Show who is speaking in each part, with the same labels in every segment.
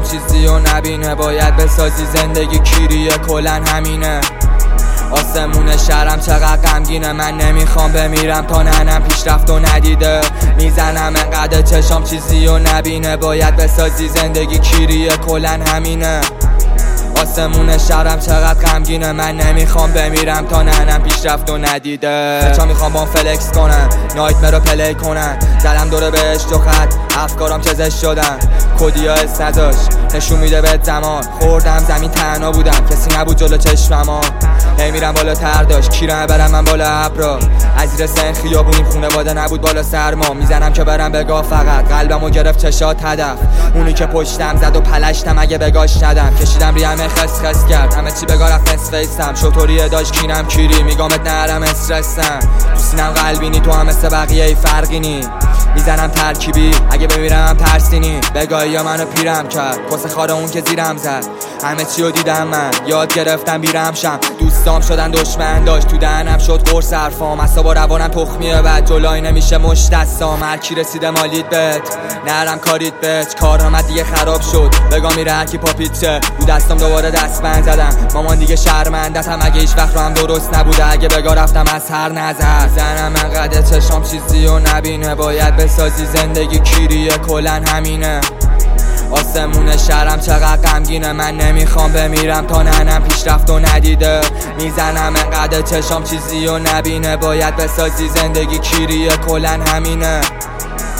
Speaker 1: چیزی و نبینه، باید بسازی زندگی کیریه کلن همینه. آسمون شهرم چقدر غمگینه، من نمیخوام بمیرم تا ننم پیشرفت و ندیده. میزنم انقدر چشام چیزی و نبینه، باید بسازی زندگی کیریه کلن همینه. آسمون شهرم چقدر غمگینه، من نمیخوام بمیرم تا ننم پیشرفت و ندیده. چا میخوام با فلکس کنن، نایتمر رو پلی کنن، زدم دوره بهشت و خط، افکارم چزش شدن، کدیا اس نداشت نشون میده به زمان. خوردم زمین تنها بودم، کسی نبود جلو چشمما، نمیرم بالا تر داشت کیرم برم من بالا ابرا. از زیر سن خیابونیم خونواده نبود بالا سرما، میزنم که برم بگاه فقط قلبمو گرفت چشات هدف. اونی که پشتم زد و پلشتم اگه بگاش ندم، کشیدم ریم خس خس کرد همه چی بگاه رفت نصفیستم. شطوری داشت کینم کیری میگامت نرم استرسم، تو سینم قلبینی تو هم مثل بقیه ای فرقی نی. میزنم ترکیبی اگه بمیرم ترسینی، بگاهی یا منو پیرم کرد کس خاره اون که زیرم زد. همه چی رو دیدم من یاد گرفتم بیرم شم، دوستام شدن دشمن داشت تو دهنم شد قرص حرفام. اصابا روانم تخمیه بعد جلوی نمیشه مشت دستام. هر کی رسیده مالید بهت نرم کاریت بهت، کارم دیگه خراب شد بگا میره هر کی پاپیچه. رو دستام دوباره دستبند زدم مامان دیگه شرمندتم، اگه هیچ وقت رو هم درست نبوده اگه بگا رفتم از هر نظر. زنم انقدر چشام چیزی و نبینه، باید بسازی زندگی کیریه کلن همینه. آسمون شهرم چقدر غمگینه، من نمیخوام بمیرم تا ننم پیشرفت و ندیده. میزنم انقدر چشام چیزی و نبینه، باید بسازی زندگی کیریه کلن همینه.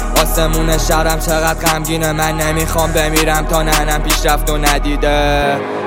Speaker 1: آسمون شهرم چقدر غمگینه، من نمیخوام بمیرم تا ننم پیشرفت و ندیده.